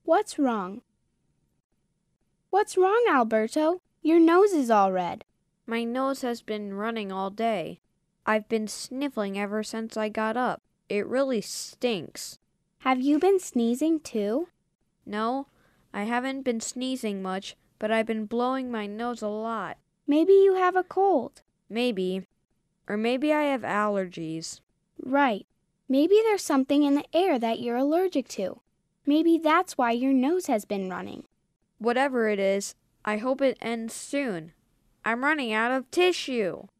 What's wrong? What's wrong, Alberto? Your nose is all red. My nose has been running all day. I've been sniffling ever since I got up. It really stinks. Have you been sneezing too? No, I haven't been sneezing much, but I've been blowing my nose a lot. Maybe you have a cold. Maybe. Or maybe I have allergies. Right. Maybe there's something in the air that you're allergic to. Maybe that's why your nose has been running. Whatever it is, I hope it ends soon. I'm running out of tissue.